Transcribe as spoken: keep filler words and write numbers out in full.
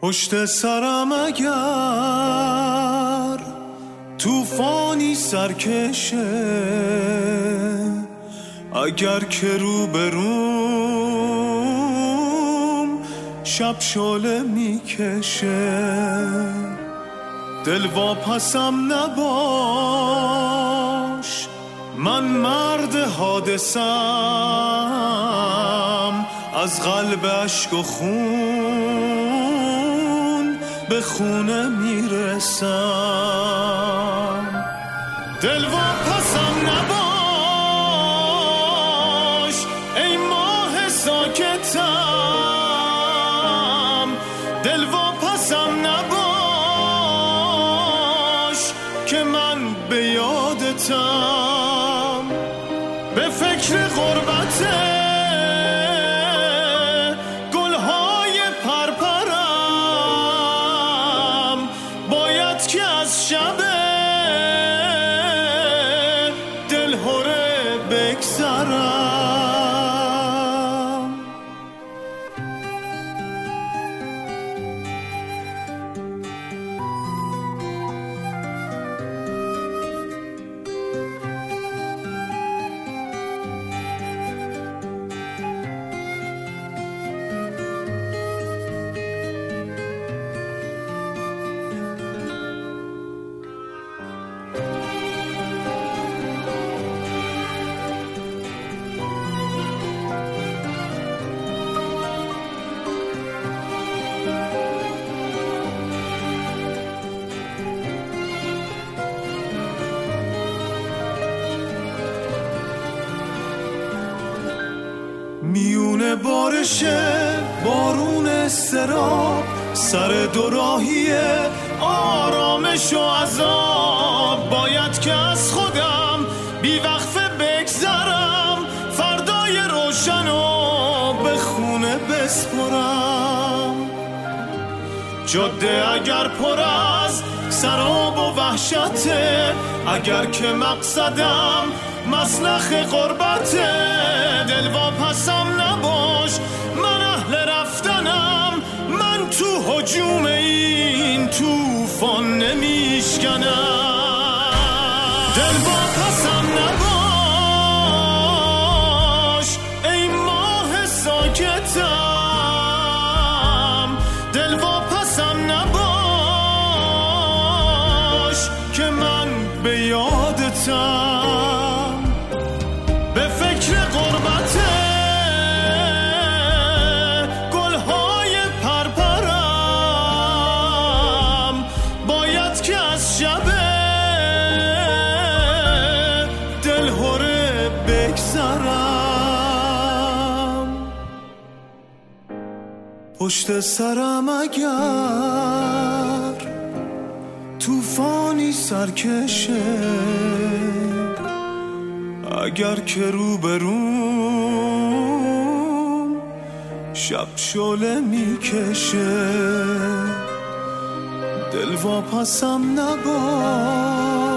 پشت سرم اگر توفانی سرکشه، اگر که رو بروم شب شعله میکشه، دل واپسم نباش، من مرد حادثم، از قلب عشق و خون به خونه میرسم. دل واپسم نباش ای ماه ساکتم، دل واپسم نباش که من به یادتم، به فکر غربته گلهای پرپرم، باید که از شب دلهره بگذرم. میونه بارشه بارون استراب، سر دوراهیه آرامش و عذاب، باید که از خودم بی وقفه بگذرم، فردای روشنو به خونه بسپرم. جاده اگر پر از سراب و وحشته، اگر که مقصدم مسلخ غربته، دل واپسم نباش من اهل رفتنم، من تو هجوم این توفان نمیشکنم. دل واپسم نباش ای ماه ساکتم، دل واپسم نباش که من به یادتم، به فکر غربته گلهای پرپرم، باید که از شب دلهره بگذرم. پشت سرم اگر توفانی سرکشه، اگر که رو بروم شب شعله میکشه، دل واپسم نباش